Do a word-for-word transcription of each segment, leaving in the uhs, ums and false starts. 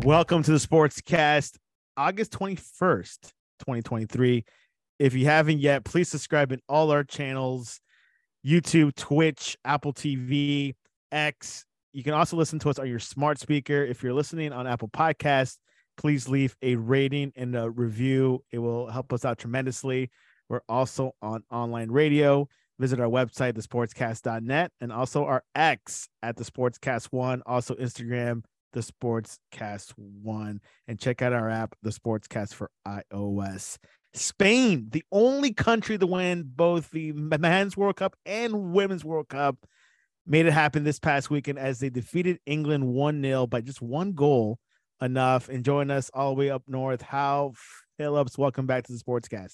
Welcome to the Sportscast, August twenty-first, twenty twenty-three. If you haven't yet, please subscribe in all our channels, YouTube, Twitch, Apple T V, X. You can also listen to us on your smart speaker. If you're listening on Apple Podcasts, please leave a rating and a review. It will help us out tremendously. We're also on online radio. Visit our website, the sportscast dot net, and also our X at the Sportscast One, also Instagram, the Sportscast One, and check out our app, the Sportscast for iOS. Spain, the only country to win both the Men's World Cup and Women's World Cup, made it happen this past weekend as they defeated England one nil by just one goal enough. And join us all the way up north, Hal Phillips. Welcome back to the Sportscast.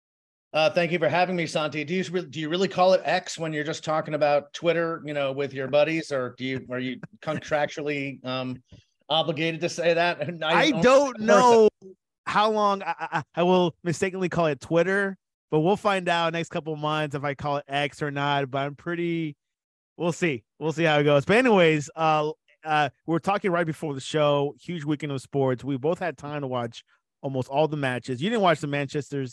Uh, thank you for having me, Santi. Do you do you really call it X when you're just talking about Twitter, you know, with your buddies, or do you are you contractually um, obligated to say that? I, I don't know how long I, I, I will mistakenly call it Twitter, but we'll find out next couple of months if I call it X or not. But I'm pretty. We'll see. We'll see how it goes. But anyways, uh, uh, we we're talking right before the show. Huge weekend of sports. We both had time to watch almost all the matches. You didn't watch the Manchester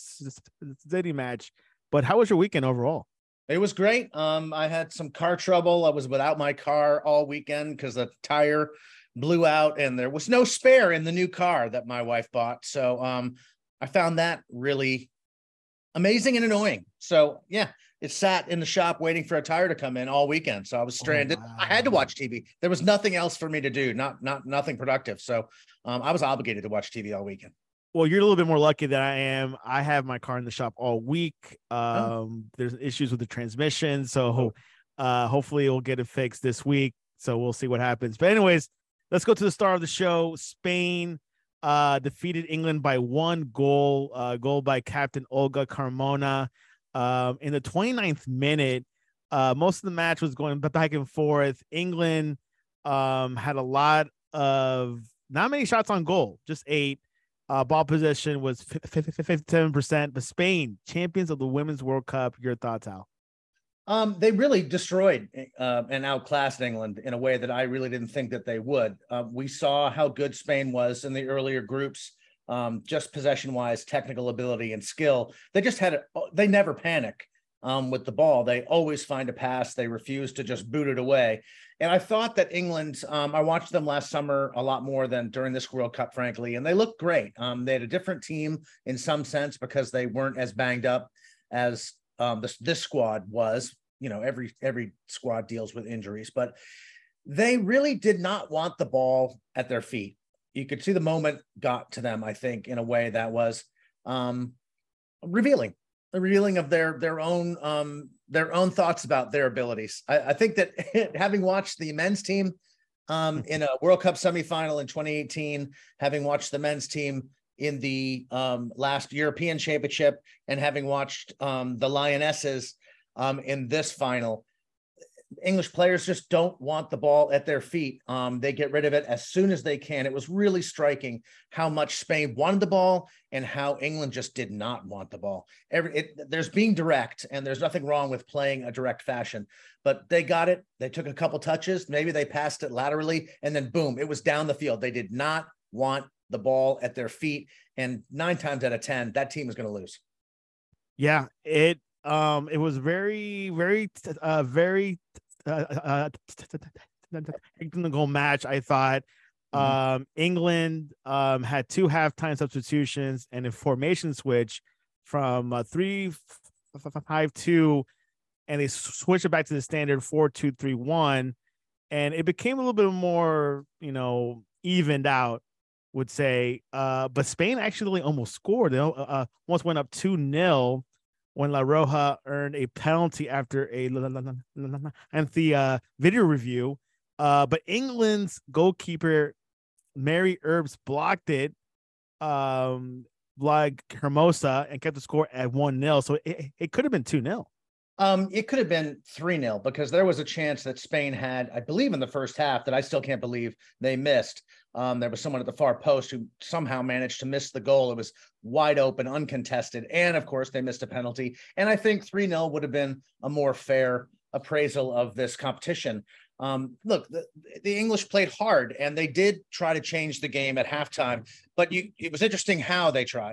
City match, but how was your weekend overall? It was great. Um, I had some car trouble. I was without my car all weekend because the tire blew out and there was no spare in the new car that my wife bought. So um, I found that really amazing and annoying. So yeah, it sat in the shop waiting for a tire to come in all weekend. So I was stranded. Oh, wow. I had to watch T V. There was nothing else for me to do, not not nothing productive. So um, I was obligated to watch T V all weekend. Well, you're a little bit more lucky than I am. I have my car in the shop all week. Um, oh. There's issues with the transmission, so uh, hopefully we'll get it fixed this week. So we'll see what happens. But anyways, let's go to the star of the show. Spain uh, defeated England by one goal, uh, goal by captain Olga Carmona. Um, in the twenty-ninth minute, uh, most of the match was going back and forth. England um, had a lot of, not many shots on goal, just eight. Uh, ball possession was fifty-seven percent, but Spain, champions of the Women's World Cup. Your thoughts, Al? Um, they really destroyed uh, and outclassed England in a way that I really didn't think that they would. Uh, we saw how good Spain was in the earlier groups, um, just possession-wise, technical ability and skill. They just had it. They never panic um, with the ball. They always find a pass. They refuse to just boot it away. And I thought that England, um, I watched them last summer a lot more than during this World Cup, frankly, and they looked great. Um, they had a different team in some sense because they weren't as banged up as um, this, this squad was. You know, every every squad deals with injuries, but they really did not want the ball at their feet. You could see the moment got to them, I think, in a way that was um, revealing. The revealing of their their own um, their own thoughts about their abilities. I, I think that having watched the men's team um, in a World Cup semifinal in twenty eighteen, having watched the men's team in the um, last European Championship, and having watched um, the Lionesses um, in this final, English players just don't want the ball at their feet. Um, they get rid of it as soon as they can. It was really striking how much Spain wanted the ball and how England just did not want the ball. Every it, there's being direct, and there's nothing wrong with playing a direct fashion, but they got it. They took a couple touches. Maybe they passed it laterally, and then boom, it was down the field. They did not want the ball at their feet, and nine times out of ten, that team is going to lose. Yeah, it um it was very, very, uh, very uh, uh, the goal match. I thought um mm-hmm. England um had two halftime substitutions and a formation switch from uh, three five two, and they switched it back to the standard four two three one, and it became a little bit more, you know, evened out, would say. Uh, but Spain actually almost scored. They uh, once went up two nil when La Roja earned a penalty after a and the uh, video review. Uh, but England's goalkeeper, Mary Earps, blocked it um, like Hermosa and kept the score at one nil. So it, it could have been two nil. Um, it could have been three nil because there was a chance that Spain had, I believe, in the first half that I still can't believe they missed. Um, there was someone at the far post who somehow managed to miss the goal. It was wide open, uncontested. And of course, they missed a penalty. And I think three nil would have been a more fair appraisal of this competition. Um, look, the, the English played hard, and they did try to change the game at halftime. But you, it was interesting how they tried.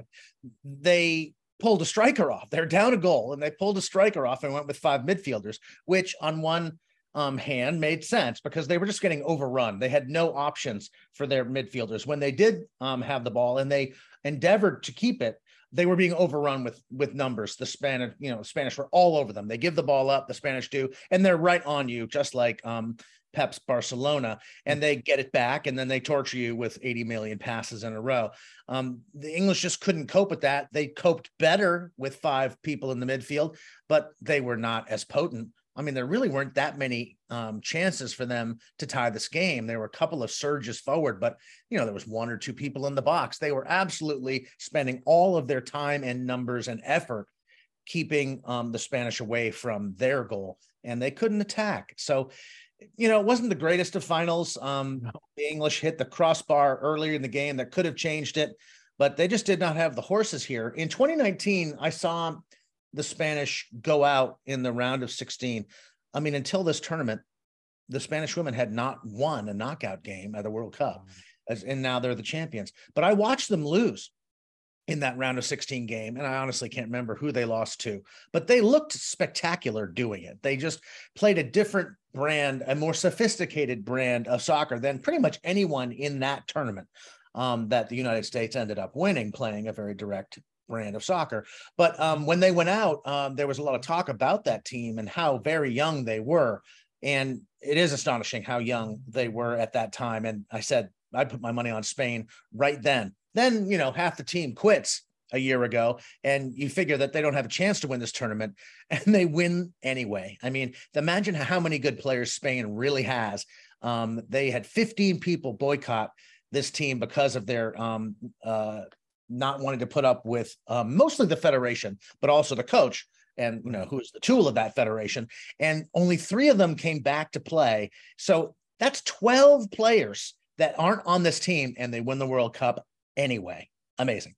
They pulled a striker off. They're down a goal, and they pulled a striker off and went with five midfielders, which on one um, hand made sense because they were just getting overrun. They had no options for their midfielders. When they did um, have the ball and they endeavored to keep it, they were being overrun with with numbers. The Spanish, you know, Spanish were all over them. They give the ball up, the Spanish do, and they're right on you, just like um, Pep's Barcelona, and they get it back, and then they torture you with eighty million passes in a row. Um, the English just couldn't cope with that. They coped better with five people in the midfield, but they were not as potent. I mean, there really weren't that many um, chances for them to tie this game. There were a couple of surges forward, but, you know, there was one or two people in the box. They were absolutely spending all of their time and numbers and effort keeping um, the Spanish away from their goal, and they couldn't attack. So, you know, it wasn't the greatest of finals. Um, no. The English hit the crossbar earlier in the game that could have changed it, but they just did not have the horses here. In twenty nineteen, I saw the Spanish go out in the round of sixteen. I mean, until this tournament, the Spanish women had not won a knockout game at the World Cup, as, and now they're the champions. But I watched them lose in that round of sixteen game, and I honestly can't remember who they lost to, but they looked spectacular doing it. They just played a different brand, a more sophisticated brand of soccer than pretty much anyone in that tournament um, that the United States ended up winning, playing a very direct brand of soccer. But um, when they went out, um, there was a lot of talk about that team and how very young they were. And it is astonishing how young they were at that time. And I said, I'd put my money on Spain right then. Then, you know, half the team quits a year ago, and you figure that they don't have a chance to win this tournament, and they win anyway. I mean, imagine how many good players Spain really has. Um, they had fifteen people boycott this team because of their um, uh, not wanting to put up with um, mostly the federation, but also the coach, and, you know, who's the tool of that federation. And only three of them came back to play. So that's twelve players that aren't on this team, and they win the World Cup anyway. Amazing.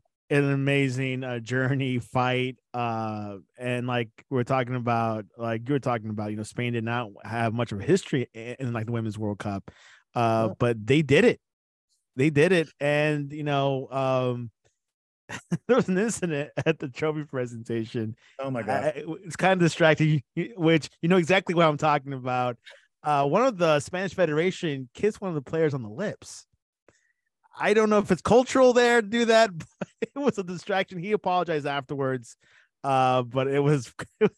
An amazing uh, journey, fight. Uh, and like we're talking about, like you were talking about, you know, Spain did not have much of a history in, in like the Women's World Cup, uh, oh. but they did it. They did it. And, you know, um, there was an incident at the trophy presentation. Oh my God. Uh, it's kind of distracting, which, you know, exactly what I'm talking about. Uh, one of the Spanish Federation kissed one of the players on the lips. I don't know if it's cultural there to do that, but it was a distraction. He apologized afterwards. Uh, but it was,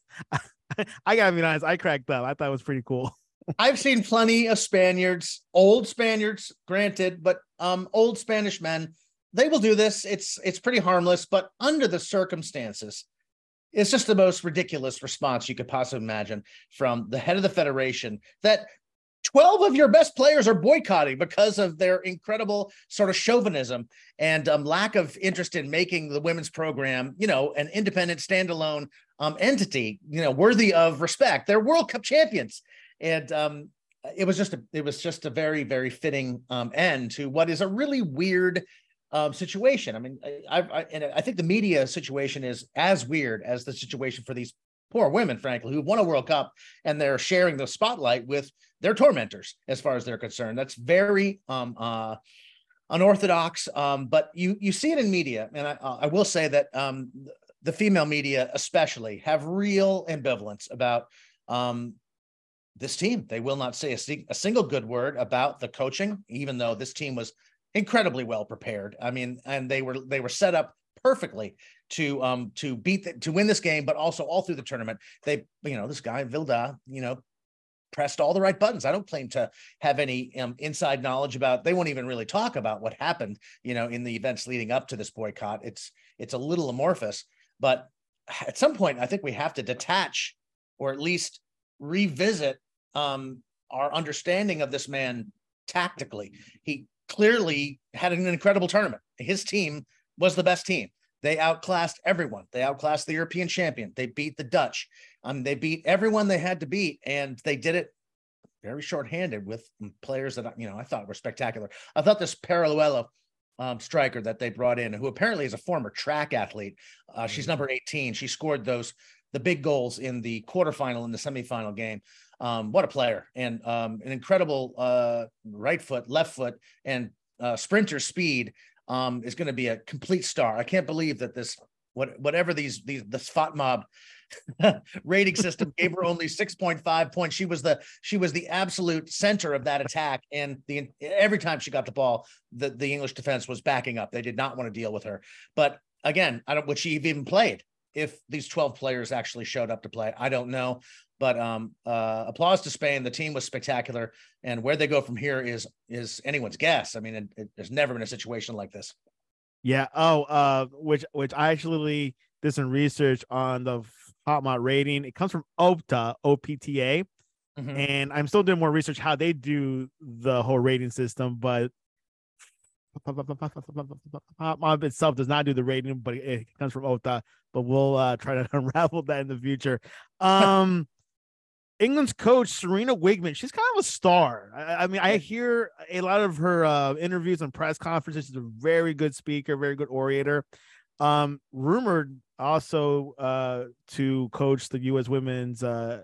I gotta be honest, I cracked up. I thought it was pretty cool. I've seen plenty of Spaniards, old Spaniards, granted, but um, old Spanish men, they will do this. It's it's pretty harmless, but under the circumstances, it's just the most ridiculous response you could possibly imagine from the head of the federation that twelve of your best players are boycotting because of their incredible sort of chauvinism and um, lack of interest in making the women's program, you know, an independent, standalone um, entity, you know, worthy of respect. They're World Cup champions. And um, it was just a, it was just a very, very fitting um, end to what is a really weird um, situation. I mean, I, I, and I think the media situation is as weird as the situation for these poor women, frankly, who won a World Cup, and they're sharing the spotlight with their tormentors, as far as they're concerned. That's very um, uh, unorthodox, um, but you you see it in media, and I, I will say that um, the female media, especially, have real ambivalence about um, this team. They will not say a, a single good word about the coaching, even though this team was incredibly well prepared. I mean, and they were they were set up perfectly to um to beat the, to win this game, but also all through the tournament. They, you know, this guy Vilda, you know, pressed all the right buttons. I don't claim to have any um, inside knowledge about. They won't even really talk about what happened, you know, in the events leading up to this boycott. It's it's a little amorphous, but at some point, I think we have to detach, or at least revisit um, our understanding of this man tactically. He clearly had an incredible tournament. His team was the best team. They outclassed everyone. They outclassed the European champion. They beat the Dutch. Um, they beat everyone they had to beat, and they did it very shorthanded with players that, you know, I thought were spectacular. I thought this Paralluelo um, striker that they brought in, who apparently is a former track athlete, uh, she's number eighteen. She scored those the big goals in the quarterfinal and the semifinal game. Um, what a player, and um, an incredible uh, right foot, left foot, and uh, sprinter speed. Um, is going to be a complete star. I can't believe that this, what, whatever these, these, this FOTMob rating system gave her only six point five points. She was the, she was the absolute center of that attack. And the, every time she got the ball, the, the English defense was backing up. They did not want to deal with her. But again, I don't, would she have even played if these twelve players actually showed up to play? I don't know. But um, uh, applause to Spain. The team was spectacular, and where they go from here is is anyone's guess. I mean, it, it, there's never been a situation like this. Yeah. Oh, uh, which which I actually did some research on the FOTMob rating. It comes from Opta, O P T A, mm-hmm. and I'm still doing more research how they do the whole rating system. But FOTMob itself does not do the rating, but it comes from Opta. But we'll uh, try to unravel that in the future. Um. England's coach, Serena Wigman, she's kind of a star. I, I mean, I hear a lot of her uh, interviews and press conferences. She's a very good speaker, very good orator. Um, rumored also uh, to coach the U S women's uh,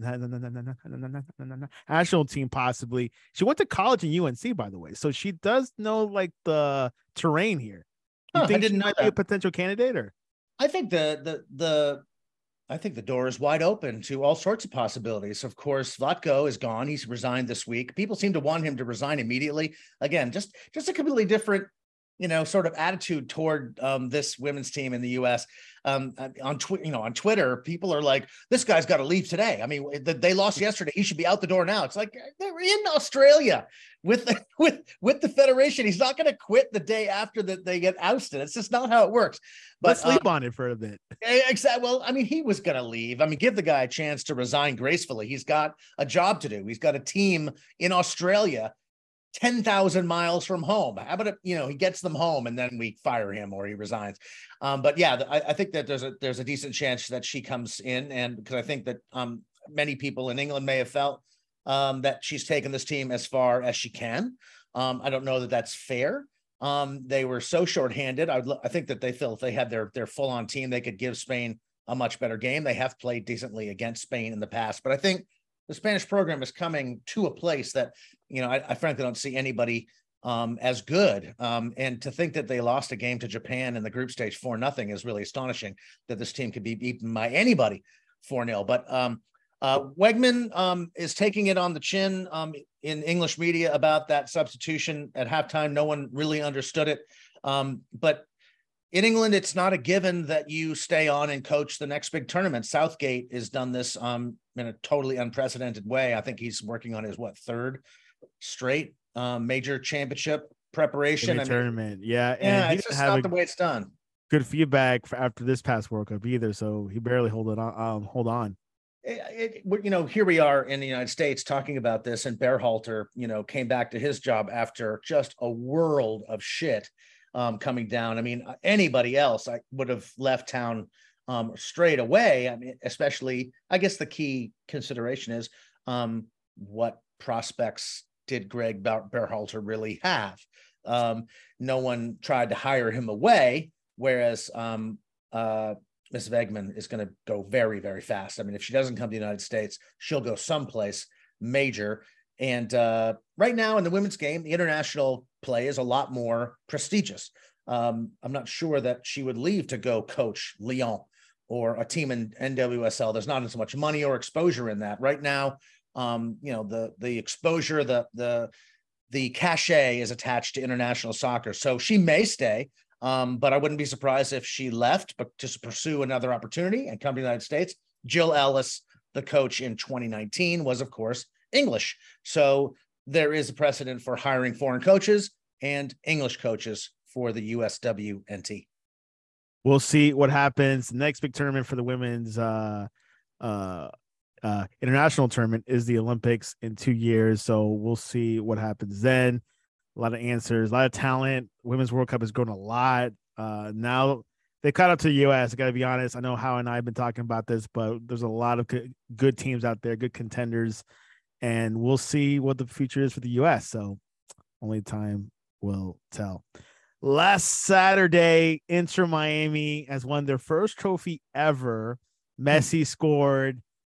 national team, possibly. She went to college in U N C, by the way, so she does know like the terrain here. You huh, think I didn't she know might that. be a potential candidate, or? I think the the the. I think the door is wide open to all sorts of possibilities. Of course, Vlatko is gone. He's resigned this week. People seem to want him to resign immediately. Again, just, just a completely different, you know, sort of attitude toward um, this women's team in the U S. Um, on Twitter, you know, on Twitter, people are like, "This guy's got to leave today." I mean, they lost yesterday. He should be out the door now. It's like they're in Australia with the, with with the federation. He's not going to quit the day after that they get ousted. It's just not how it works. But let's sleep um, on it for a bit. Exactly. Well, I mean, he was going to leave. I mean, give the guy a chance to resign gracefully. He's got a job to do. He's got a team in Australia, ten thousand miles from home. How about it? You know, he gets them home and then we fire him or he resigns. Um, but yeah, I, I think that there's a, there's a decent chance that she comes in. And because I think that um, many people in England may have felt um, that she's taken this team as far as she can. Um, I don't know that that's fair. Um, they were so shorthanded. I would, I think that they feel if they had their, their full on team, they could give Spain a much better game. They have played decently against Spain in the past, but I think the Spanish program is coming to a place that, you know, I, I frankly don't see anybody um, as good. Um, and to think that they lost a game to Japan in the group stage four nothing is really astonishing, that this team could be beaten by anybody four nil. But um, uh, Wegman um, is taking it on the chin um, in English media about that substitution at halftime. No one really understood it. Um, but in England, it's not a given that you stay on and coach the next big tournament. Southgate has done this um, in a totally unprecedented way. I think he's working on his, what, third straight um, major championship preparation. I mean, tournament. Yeah. And yeah, he it's just have not a the way it's done. Good feedback for after this past World Cup either. So he barely hold it on. Um, hold on. It, it, you know, here we are in the United States talking about this, and Berhalter, you know, came back to his job after just a world of shit um, coming down. I mean, anybody else I would have left town um, straight away. I mean, especially, I guess the key consideration is um, what prospects did Greg Berhalter really have? Um, no one tried to hire him away, whereas um, uh, Miss Wegman is going to go very, very fast. I mean, if she doesn't come to the United States, she'll go someplace major. And uh, right now in the women's game, the international play is a lot more prestigious. Um, I'm not sure that she would leave to go coach Lyon or a team in N W S L. There's not as much money or exposure in that right now. Um, you know, the the exposure, the the the cachet is attached to international soccer. So she may stay. Um, but I wouldn't be surprised if she left, but to pursue another opportunity and come to the United States. Jill Ellis, the coach in twenty nineteen, was, of course, English. So there is a precedent for hiring foreign coaches and English coaches for the U S W N T. We'll see what happens. The next big tournament for the women's uh, uh, uh, international tournament is the Olympics in two years. So we'll see what happens then. A lot of answers, a lot of talent. Women's World Cup has grown a lot. Uh, now they caught up to the U S. I got to be honest. I know How and I have been talking about this, but there's a lot of good, good teams out there, good contenders, and we'll see what the future is for the U S. So only time will tell. Last Saturday, Inter Miami has won their first trophy ever. Messi scored.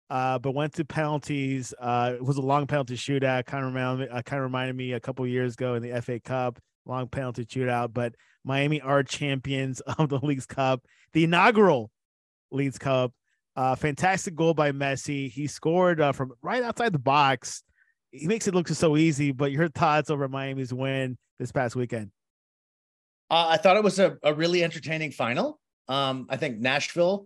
uh, but went to penalties. Uh, it was a long penalty shootout. Kind of reminded, uh, kind of reminded me a couple years ago in the F A Cup, long penalty shootout. But Miami are champions of the Leagues Cup, the inaugural Leagues Cup. Uh, fantastic goal by Messi. He scored uh, from right outside the box. He makes it look so easy. But your thoughts over Miami's win this past weekend? Uh, I thought it was a, a really entertaining final. Um, I think Nashville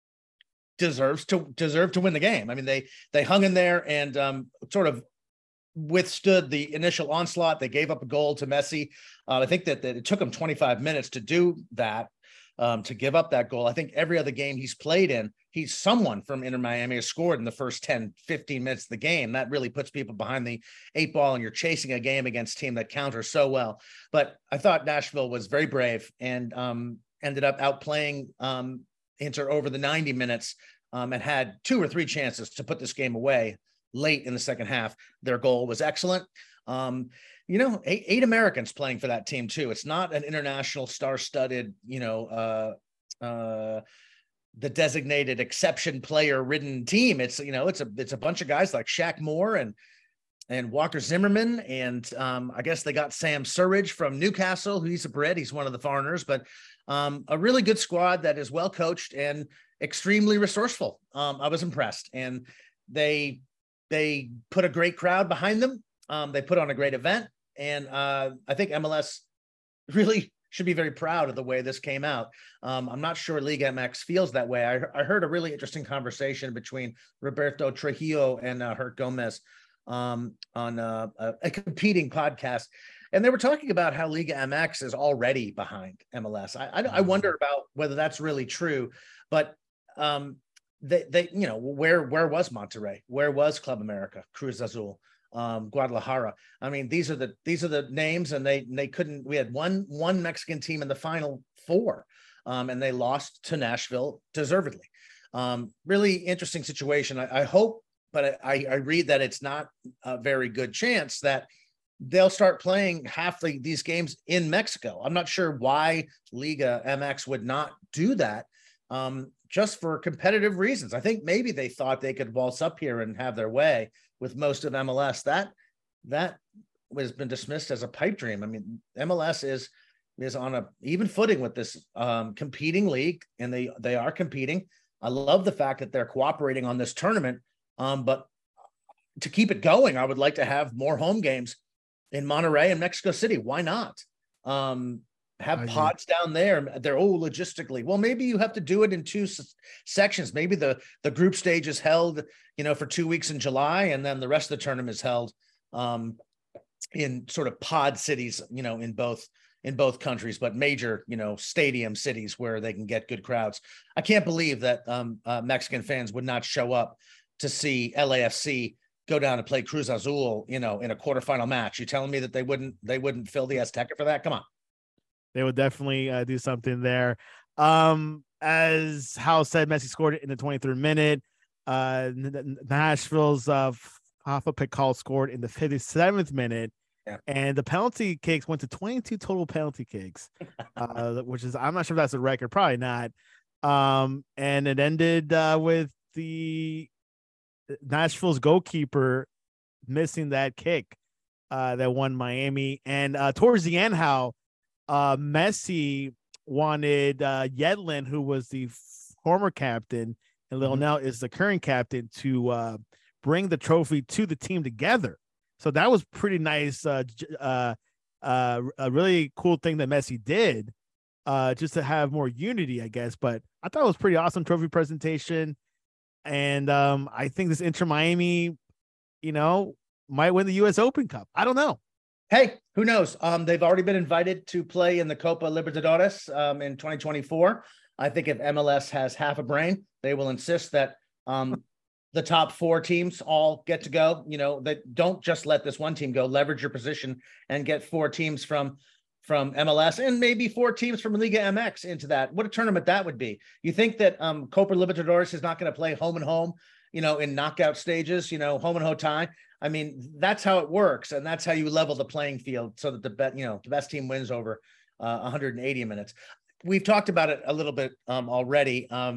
deserves to deserve to win the game. I mean, they they hung in there and um, sort of withstood the initial onslaught. They gave up a goal to Messi. Uh, I think that, that it took him twenty-five minutes to do that, um, to give up that goal. I think every other game he's played in, he's someone from Inter Miami has scored in the first ten, fifteen minutes of the game. That really puts people behind the eight ball, and you're chasing a game against a team that counters so well. But I thought Nashville was very brave and um, ended up outplaying um, Inter over the ninety minutes um, and had two or three chances to put this game away late in the second half. Their goal was excellent. Um, you know, eight, eight Americans playing for that team too. It's not an international star-studded, you know, uh, uh, the designated exception player ridden team. It's, you know, it's a, it's a bunch of guys like Shaq Moore and, and Walker Zimmerman. And um, I guess they got Sam Surridge from Newcastle, who he's a Brit. He's one of the foreigners, but um, a really good squad that is well coached and extremely resourceful. Um, I was impressed. And they, they put a great crowd behind them. Um, they put on a great event. And uh, I think M L S really should be very proud of the way this came out. Um, I'm not sure Liga M X feels that way. I, I heard a really interesting conversation between Roberto Trujillo and uh, Herc Gomez um, on uh, a, a competing podcast. And they were talking about how Liga M X is already behind M L S. I, I, I wonder about whether that's really true, but um, they, they, you know, where, where was Monterrey? Where was Club America, Cruz Azul, um, Guadalajara? I mean, these are the, these are the names, and they, they couldn't, we had one, one Mexican team in the final four, um, and they lost to Nashville deservedly. Um, really interesting situation. I, I hope, but I, I read that it's not a very good chance that they'll start playing half the, these games in Mexico. I'm not sure why Liga M X would not do that. Um, just for competitive reasons. I think maybe they thought they could waltz up here and have their way with most of M L S. That, that has been dismissed as a pipe dream. I mean, M L S is, is on a even footing with this um, competing league, and they, they are competing. I love the fact that they're cooperating on this tournament, um, but to keep it going, I would like to have more home games in Monterrey and Mexico City. Why not? Um, have pods down there. They're oh, logistically. Well, maybe you have to do it in two s- sections. Maybe the, the group stage is held, you know, for two weeks in July, and then the rest of the tournament is held um, in sort of pod cities, you know, in both, in both countries, but major, you know, stadium cities where they can get good crowds. I can't believe that um, uh, Mexican fans would not show up to see L A F C go down and play Cruz Azul, you know, in a quarterfinal match. You're telling me that they wouldn't, they wouldn't fill the Azteca for that? Come on. They would definitely uh, do something there. Um, as Hal said, Messi scored it in the twenty-third minute. Uh, Nashville's uh, Rafa Pikal scored in the fifty-seventh minute. Yeah. And the penalty kicks went to twenty-two total penalty kicks, uh, which is, I'm not sure if that's a record, probably not. Um, and it ended uh, with the Nashville's goalkeeper missing that kick uh, that won Miami. And uh, towards the end, how uh, Messi wanted uh, Yedlin, who was the former captain, and Lionel mm-hmm. is the current captain, to uh, bring the trophy to the team together. So that was pretty nice. Uh, uh, uh, a really cool thing that Messi did, uh, just to have more unity, I guess. But I thought it was pretty awesome trophy presentation. And um, I think this Inter Miami, you know, might win the U S Open Cup. I don't know. Hey, who knows? Um, they've already been invited to play in the Copa Libertadores um, in twenty twenty-four. I think if M L S has half a brain, they will insist that um, the top four teams all get to go. You know, that don't just let this one team go. Leverage your position and get four teams from from M L S and maybe four teams from Liga M X into that. What a tournament that would be. You think that um, Copa Libertadores is not going to play home and home, you know, in knockout stages, you know, home and home tie. I mean, that's how it works. And that's how you level the playing field so that the bet, you know, the best team wins over uh, one hundred eighty minutes. We've talked about it a little bit um, already. Um,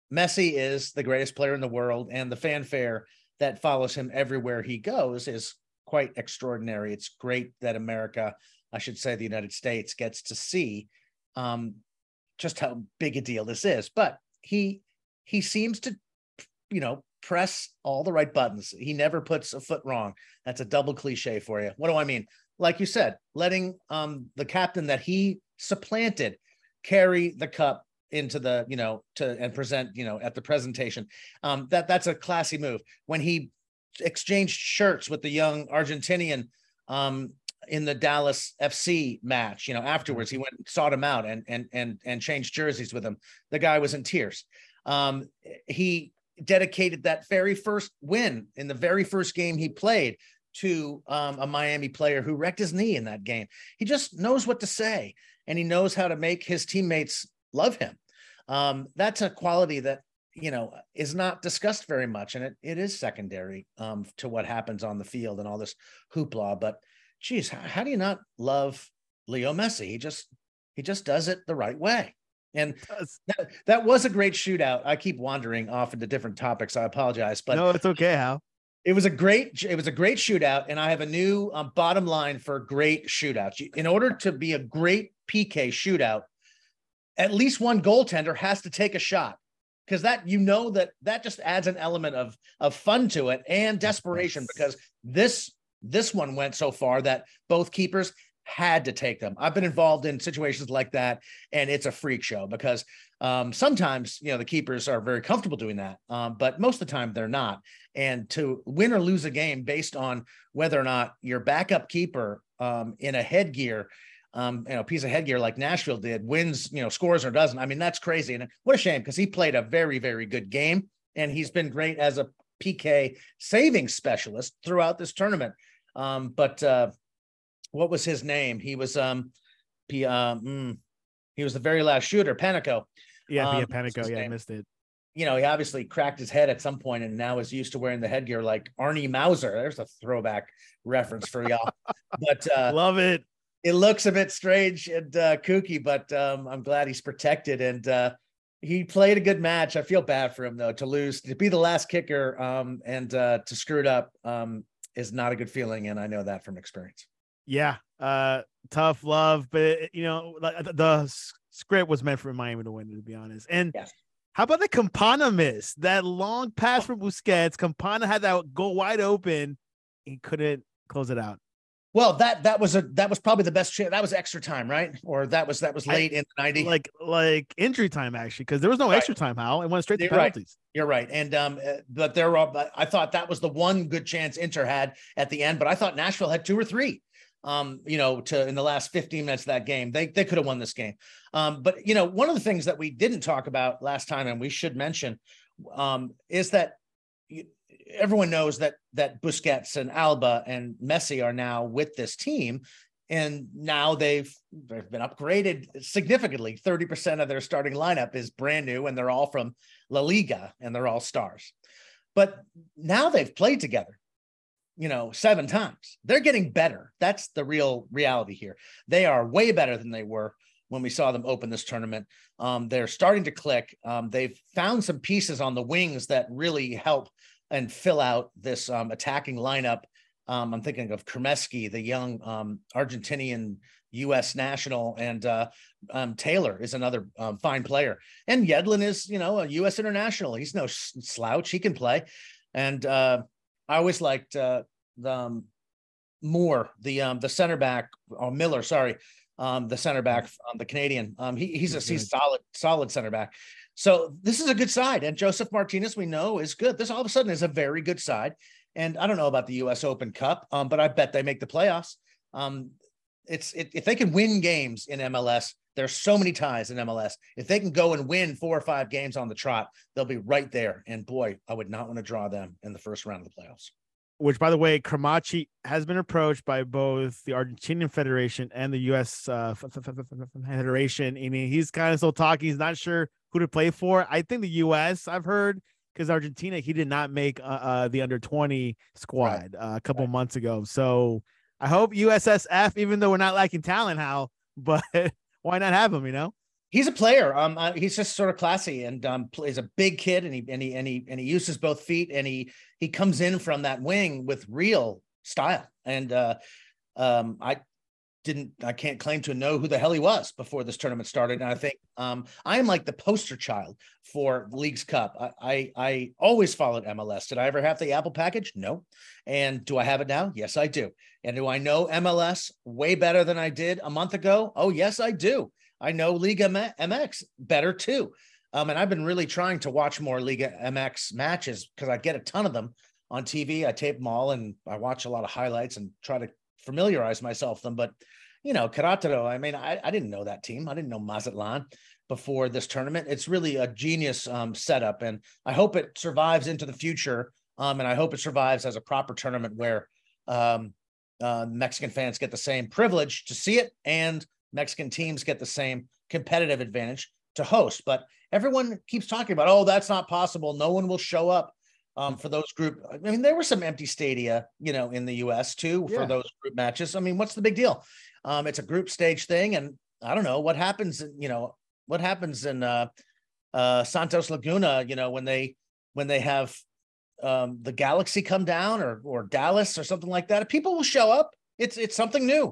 Messi is the greatest player in the world, and the fanfare that follows him everywhere he goes is quite extraordinary. It's great that America, I should say the United States, gets to see um, just how big a deal this is. But he he seems to, you know, press all the right buttons. He never puts a foot wrong. That's a double cliche for you. What do I mean? Like you said, letting um, the captain that he supplanted carry the cup into the, you know, to and present, you know, at the presentation. Um, that that's a classy move. When he exchanged shirts with the young Argentinian um, in the Dallas F C match, you know, afterwards he went and sought him out and and and and changed jerseys with him. The guy was in tears. Um, he dedicated that very first win in the very first game he played to um, a Miami player who wrecked his knee in that game. He just knows what to say, and he knows how to make his teammates love him. Um, that's a quality that, you know, is not discussed very much. And it, it is secondary um, to what happens on the field and all this hoopla. But geez, how, how do you not love Leo Messi? He just, he just does it the right way. And that, that was a great shootout. I keep wandering off into different topics. I apologize, but no, it's okay. Hal. It was a great, it was a great shootout. And I have a new um, bottom line for great shootouts. In order to be a great P K shootout, at least one goaltender has to take a shot, because that, you know, that that just adds an element of, of fun to it and desperation, because this, this one went so far that both keepers had to take them. I've been involved in situations like that, and it's a freak show, because um, sometimes, you know, the keepers are very comfortable doing that, um, but most of the time they're not. And to win or lose a game based on whether or not your backup keeper um, in a headgear, um, you know, piece of headgear like Nashville did, wins, you know, scores or doesn't. I mean, that's crazy. And what a shame, because he played a very, very good game, and he's been great as a P K saving specialist throughout this tournament. Um, but uh, what was his name? He was um, P, uh, mm, he was the very last shooter, Panico. Yeah, um, yeah, Panico. Yeah, I missed it. You know, he obviously cracked his head at some point and now is used to wearing the headgear like Arnie Mauser. There's a throwback reference for y'all. But uh, love it. It looks a bit strange and uh, kooky, but um, I'm glad he's protected, and uh, he played a good match. I feel bad for him though, to lose, to be the last kicker um, and uh, to screw it up um, is not a good feeling. And I know that from experience. Yeah. Uh, tough love, but you know, the, the script was meant for Miami to win, to be honest. And yes. How about the Campana miss? That long pass from Busquets. Campana had that go wide open. He couldn't close it out. Well, that that was a that was probably the best chance. That was extra time, right? Or that was that was late I, in the ninety. Like like injury time, actually, because there was no right. extra time, Hal. It went straight You're to penalties. Right. You're right. And um, but there were, I thought that was the one good chance Inter had at the end, but I thought Nashville had two or three. Um, you know, to in the last fifteen minutes of that game, they they could have won this game. Um, but you know, one of the things that we didn't talk about last time, and we should mention, um, is that you, everyone knows that that Busquets and Alba and Messi are now with this team, and now they've they've been upgraded significantly. thirty percent of their starting lineup is brand new, and they're all from La Liga, and they're all stars. But now they've played together, you know, seven times. They're getting better. That's the real reality here. They are way better than they were when we saw them open this tournament. Um, they're starting to click. Um, they've found some pieces on the wings that really help and fill out this um, attacking lineup. Um, I'm thinking of Kremeski, the young um, Argentinian U S national, and uh, um, Taylor is another um, fine player. And Yedlin is, you know, a U S international. He's no slouch. He can play. And uh, I always liked uh, the um, Moore, the um, the center back, or Miller, sorry, um, the center back, um, the Canadian. Um, he, he's a he's solid, solid center back. So this is a good side, and Joseph Martinez, we know, is good. This all of a sudden is a very good side. And I don't know about the U S Open Cup, um, but I bet they make the playoffs. Um, it's it, if they can win games in M L S, there's so many ties in M L S. If they can go and win four or five games on the trot, they'll be right there. And boy, I would not want to draw them in the first round of the playoffs. Which, by the way, Cramachi has been approached by both the Argentinian Federation and the U S uh, Federation. I mean, he's kind of still talking. He's not sure who to play for. I think the U S, I've heard, because Argentina, he did not make uh, uh, the under twenty squad right. uh, a couple right. months ago. So I hope U S S F, even though we're not lacking talent, Hal, but why not have him, you know? He's a player. Um, uh, he's just sort of classy and um, plays a big kid, and he and he and he and he uses both feet, and he he comes in from that wing with real style. And uh, um, I didn't, I can't claim to know who the hell he was before this tournament started. And I think um, I am like the poster child for Leagues Cup. I, I I always followed M L S. Did I ever have the Apple package? No. And do I have it now? Yes, I do. And do I know M L S way better than I did a month ago? Oh, yes, I do. I know Liga M X better too. Um, and I've been really trying to watch more Liga M X matches because I get a ton of them on T V. I tape them all and I watch a lot of highlights and try to familiarize myself with them. But, you know, Querétaro, I mean, I, I didn't know that team. I didn't know Mazatlan before this tournament. It's really a genius um, setup. And I hope it survives into the future. Um, and I hope it survives as a proper tournament where um, uh, Mexican fans get the same privilege to see it and Mexican teams get the same competitive advantage to host. But everyone keeps talking about, oh, that's not possible. No one will show up um, for those group. I mean, there were some empty stadia, you know, in the U S too, for yeah. those group matches. I mean, what's the big deal? Um, it's a group stage thing. And I don't know what happens, you know, what happens in uh, uh, Santos Laguna, you know, when they, when they have um, the Galaxy come down or, or Dallas or something like that, people will show up. It's, it's something new.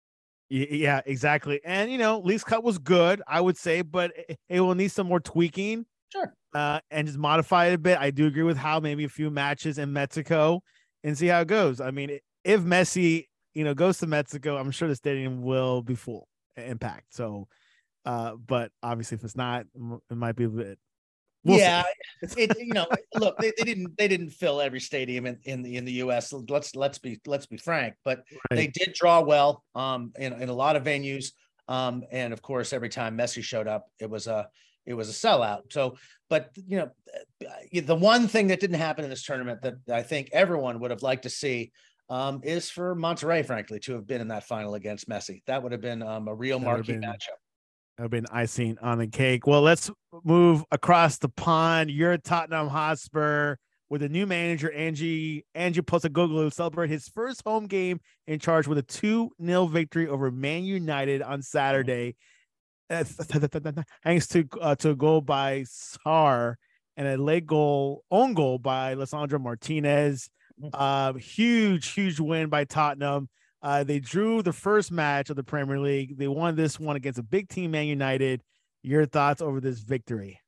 Yeah, exactly. And, you know, Leagues Cup was good, I would say, but it, it will need some more tweaking. Sure. Uh, and just modify it a bit. I do agree with how maybe a few matches in Mexico and see how it goes. I mean, if Messi, you know, goes to Mexico, I'm sure the stadium will be full and packed. So, uh, but obviously if it's not, it might be a bit. We'll yeah, it, you know, look, they, they didn't they didn't fill every stadium in, in the in the U S. Let's let's be let's be frank, but right. they did draw well um, in in a lot of venues, um, and of course, every time Messi showed up, it was a it was a sellout. So, but you know, the one thing that didn't happen in this tournament that I think everyone would have liked to see um, is for Monterrey, frankly, to have been in that final against Messi. That would have been um, a real marquee been- matchup. That would have been icing on the cake. Well, let's move across the pond. You're at Tottenham Hotspur with a new manager, Ange Ange Postecoglou, celebrate his first home game in charge with a two nil victory over Man United on Saturday. Thanks to uh, to a goal by Sarr and a late goal, own goal by Lisandro Martinez. Uh, huge, huge win by Tottenham. Uh, they drew the first match of the Premier League. They won this one against a big team, Man United. Your thoughts over this victory?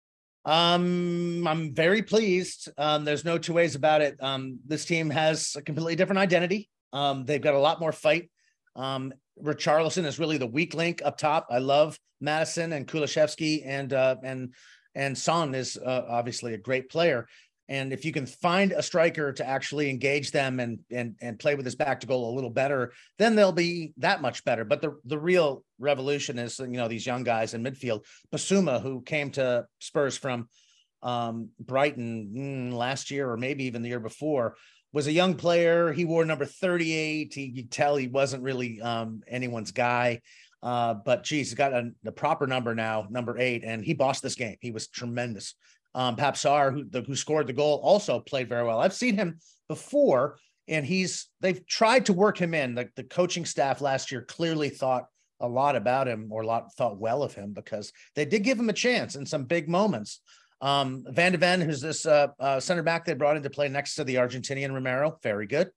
Um, I'm very pleased. Um, there's no two ways about it. Um, this team has a completely different identity. Um, they've got a lot more fight. Um, Richarlison is really the weak link up top. I love Madison and Kulusevski, and uh, and and Son is uh, obviously a great player. And if you can find a striker to actually engage them and and and play with his back to goal a little better, then they'll be that much better. But the, the real revolution is, you know, these young guys in midfield. Basuma, who came to Spurs from um, Brighton mm, last year or maybe even the year before, was a young player. He wore number thirty-eight. He, you could tell he wasn't really um, anyone's guy. Uh, but geez, he's got a, the proper number now, number eight, and he bossed this game. He was tremendous. Um, Pape Sarr, who, the, who scored the goal, also played very well. I've seen him before, and he's they've tried to work him in. The, the coaching staff last year clearly thought a lot about him, or a lot thought well of him, because they did give him a chance in some big moments. Um, Van de Ven, who's this uh, uh, center back they brought in to play next to the Argentinian Romero, very good.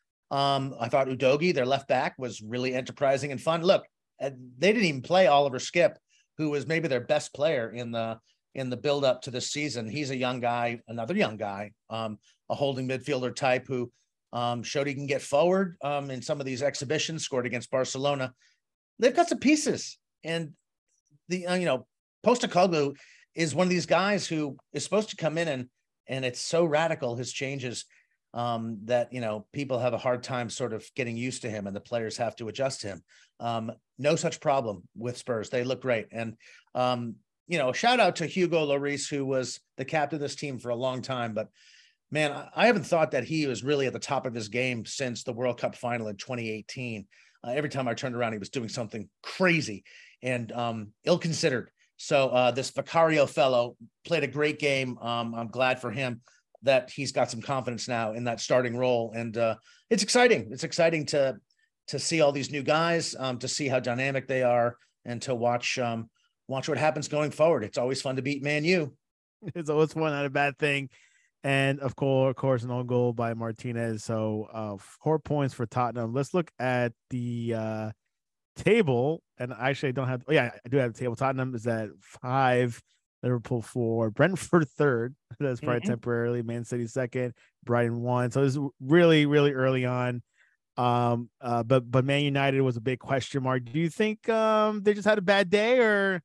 Um, I thought Udogie, their left back, was really enterprising and fun. Look, uh, they didn't even play Oliver Skipp, who was maybe their best player in the in the build up to this season. He's a young guy, another young guy, um, a holding midfielder type who um, showed he can get forward um, in some of these exhibitions, scored against Barcelona. They've got some pieces. And the, uh, you know, Postecoglou is one of these guys who is supposed to come in and, and it's so radical, his changes, um, that, you know, people have a hard time sort of getting used to him and the players have to adjust to him. Um, no such problem with Spurs. They look great. And, um, you know, shout out to Hugo Lloris, who was the captain of this team for a long time. But man, I haven't thought that he was really at the top of his game since the World Cup final in twenty eighteen. Uh, every time I turned around, he was doing something crazy and um, ill-considered. So uh, this Vicario fellow played a great game. Um, I'm glad for him that he's got some confidence now in that starting role. And uh, it's exciting. It's exciting to to see all these new guys, um, to see how dynamic they are, and to watch um, watch what happens going forward. It's always fun to beat Man U. It's always fun, not a bad thing. And of course, of course, an own goal by Martinez. So uh, four points for Tottenham. Let's look at the uh, table. And I actually don't have. Oh yeah, I do have the table. Tottenham is at five. Liverpool four. Brentford third. That's probably mm-hmm. temporarily. Man City second. Brighton one. So it's really, really early on. Um. Uh. But but Man United was a big question mark. Do you think um they just had a bad day, or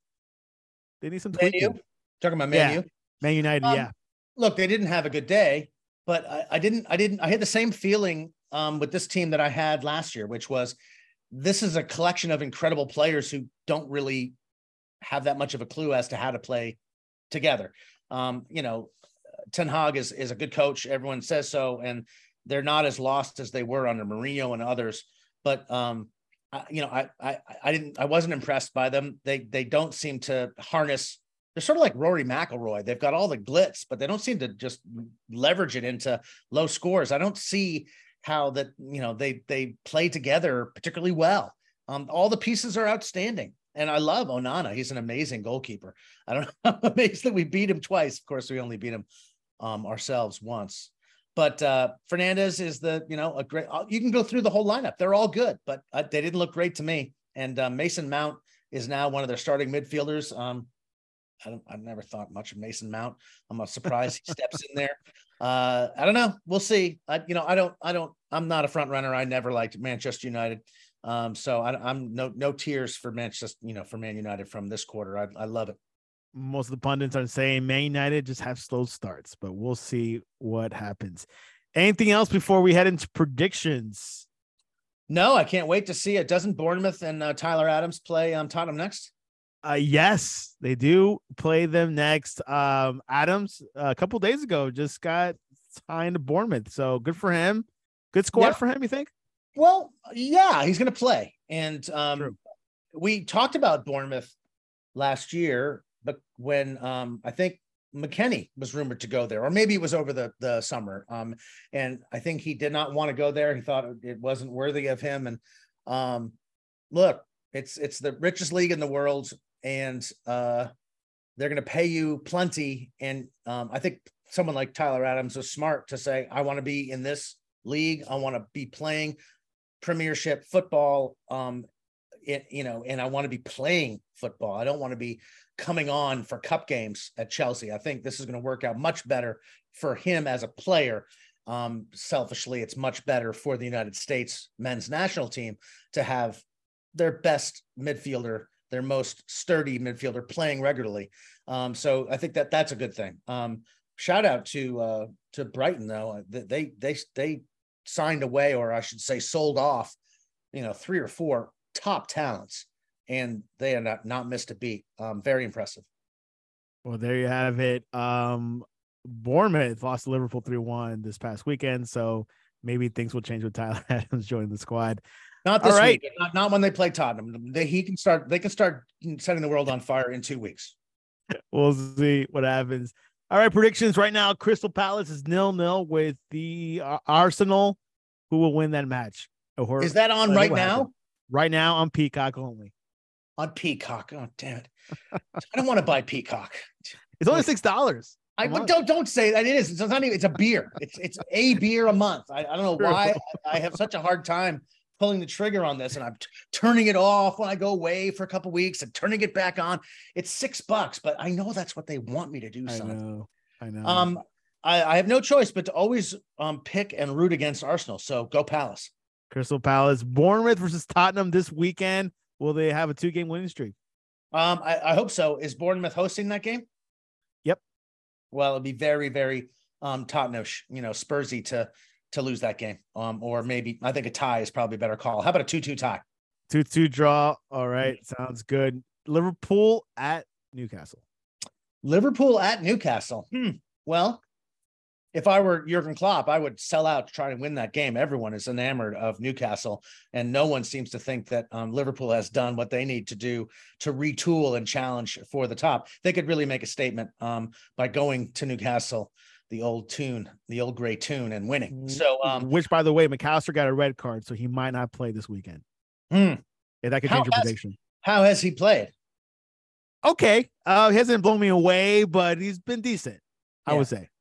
they need some tweaking? Man U? Talking about Man yeah. U? Man United. Um, yeah. Look, they didn't have a good day, but I, I didn't, I didn't, I had the same feeling um, with this team that I had last year, which was this is a collection of incredible players who don't really have that much of a clue as to how to play together. Um, you know, Ten Hag is, is a good coach. Everyone says so, and they're not as lost as they were under Mourinho and others. But, um, I, you know, I, I, I didn't, I wasn't impressed by them. They, they don't seem to harness. They're sort of like Rory McIlroy. They've got all the glitz, but they don't seem to just leverage it into low scores. I don't see how that, you know, they, they play together particularly well. Um, all the pieces are outstanding. And I love Onana. He's an amazing goalkeeper. I don't know. I'm amazed that we beat him twice. Of course, we only beat him um, ourselves once. But uh, Fernandez is the, you know, a great, you can go through the whole lineup. They're all good, but uh, they didn't look great to me. And uh, Mason Mount is now one of their starting midfielders. Um, I don't, I've never thought much of Mason Mount. I'm not surprised he steps in there. Uh, I don't know. We'll see. I, you know, I don't, I don't, I'm not a front runner. I never liked Manchester United. Um, so I, I'm no, no tears for Manchester, you know, for Man United from this quarter. I, I love it. Most of the pundits are saying Man United just have slow starts, but we'll see what happens. Anything else before we head into predictions? No, I can't wait to see it. Doesn't Bournemouth and uh, Tyler Adams play um, Tottenham next? Uh, yes, they do play them next. Um, Adams uh, a couple days ago just got signed to Bournemouth, so good for him. Good squad yeah. for him, you think? Well, yeah, he's going to play. And um, we talked about Bournemouth last year, but when um, I think McKennie was rumored to go there, or maybe it was over the the summer. Um, and I think he did not want to go there. He thought it wasn't worthy of him. And um, look, it's it's the richest league in the world. And uh, they're going to pay you plenty. And um, I think someone like Tyler Adams was smart to say, I want to be in this league. I want to be playing Premiership football, um, it, you know, and I want to be playing football. I don't want to be coming on for cup games at Chelsea. I think this is going to work out much better for him as a player. Um, selfishly, it's much better for the United States men's national team to have their best midfielder, their most sturdy midfielder playing regularly. Um, so I think that that's a good thing. Um, shout out to, uh, to Brighton though. They, they, they signed away, or I should say sold off, you know, three or four top talents, and they are not, not missed a beat. Um, very impressive. Well, there you have it. Um, Bournemouth lost to Liverpool three one this past weekend. So maybe things will change with Tyler Adams joining the squad. Not this right. week. Not, not when they play Tottenham. They, he can start. They can start setting the world on fire in two weeks. We'll see what happens. All right, predictions right now. Crystal Palace is nil nil with the uh, Arsenal. Who will win that match? Or, is that on right now? Happen? Right now on Peacock only. On Peacock. Oh, damn it! I don't want to buy Peacock. It's only six dollars. I don't don't say that. It is. It's not even. It's a beer. It's it's a beer a month. I, I don't know why I have such a hard time pulling the trigger on this, and I'm t- turning it off when I go away for a couple weeks and turning it back on. It's six bucks, but I know that's what they want me to do. I son. know, I know. Um, I, I have no choice but to always um pick and root against Arsenal. So go Palace. Crystal Palace, Bournemouth versus Tottenham this weekend. Will they have a two-game winning streak? Um, I, I hope so. Is Bournemouth hosting that game? Yep. Well, it'd be very, very um Tottenham, you know, Spursy to. to lose that game. Um, or maybe I think a tie is probably a better call. How about a two two tie? two two draw. All right. Sounds good. Liverpool at Newcastle. Liverpool at Newcastle. Hmm. Well, if I were Jurgen Klopp, I would sell out to try and win that game. Everyone is enamored of Newcastle, and no one seems to think that um, Liverpool has done what they need to do to retool and challenge for the top. They could really make a statement um, by going to Newcastle, the old tune, the old gray tune, and winning. So, um, which, by the way, McAllister got a red card, so he might not play this weekend. Hmm. Yeah, that could how change your has, prediction. How has he played? okay. Uh, he hasn't blown me away, but he's been decent, I Yeah. would say.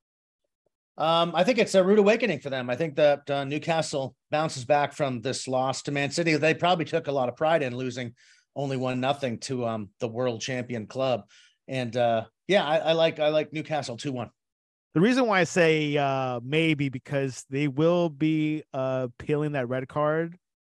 Um, I think it's a rude awakening for them. I think that uh, Newcastle bounces back from this loss to Man City. They probably took a lot of pride in losing only one nothing to um, the world champion club. And uh, yeah, I, I like I like Newcastle two one. The reason why I say uh, maybe because they will be uh, peeling that red card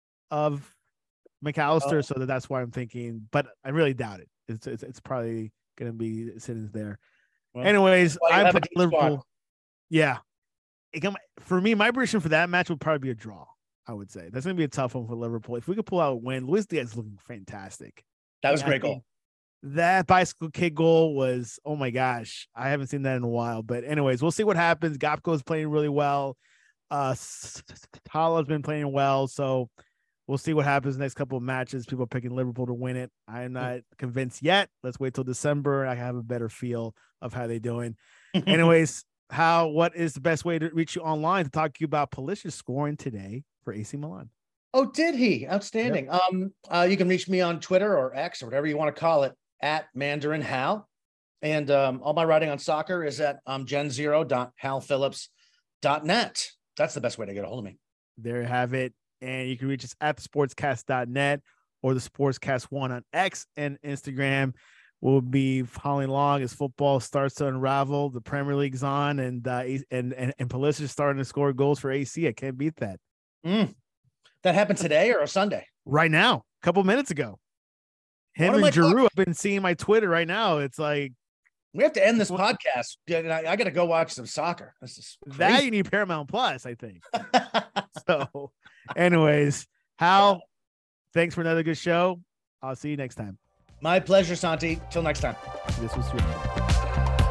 of McAllister, Oh. so that that's why I'm thinking. But I really doubt it. It's it's, it's probably going to be sitting there. Well, Anyways, well, you I'm have a putting deep squad. Liverpool. Yeah, it can, for me, my prediction for that match would probably be a draw. I would say that's going to be a tough one for Liverpool. If we could pull out a win, Luis Diaz is looking fantastic. That was a Yeah, great I mean, goal. That bicycle kick goal was, oh my gosh, I haven't seen that in a while. But anyways, we'll see what happens. Gapco is playing really well. Uh, Tala's been playing well, so we'll see what happens next couple of matches. People are picking Liverpool to win it. I'm not convinced yet. Let's wait till December. I have a better feel of how they're doing. Anyways, how what is the best way to reach you online to talk to you about Pulisic scoring today for A C Milan? Oh, did he? Outstanding. Yep. Um, uh, you can reach me on Twitter or X or whatever you want to call it at Mandarin Hal. And um, all my writing on soccer is at um, gen zero dot hal phillips dot net. That's the best way to get a hold of me. There you have it. And you can reach us at the sportscast dot net or the Sportscast one on X and Instagram. We'll be following along as football starts to unravel. The Premier League's on, and uh, and and and Pulisic is starting to score goals for A C. I can't beat that. Mm. That happened today or a Sunday? Right now, a couple minutes ago. Him and Giroud. I've been seeing my Twitter right now. It's like we have to end this podcast. I, I got to go watch some soccer. This is crazy. That you need Paramount Plus, I think. So, anyways, Hal, thanks for another good show. I'll see you next time. My pleasure, Santi. Till next time. This was your